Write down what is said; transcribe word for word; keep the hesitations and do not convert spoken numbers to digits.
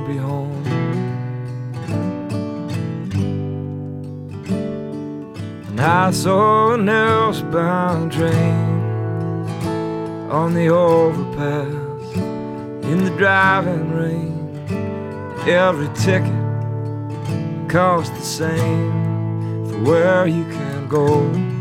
be home. And I saw an earthbound train on the overpass in the driving rain. Every ticket costs the same for where you can go.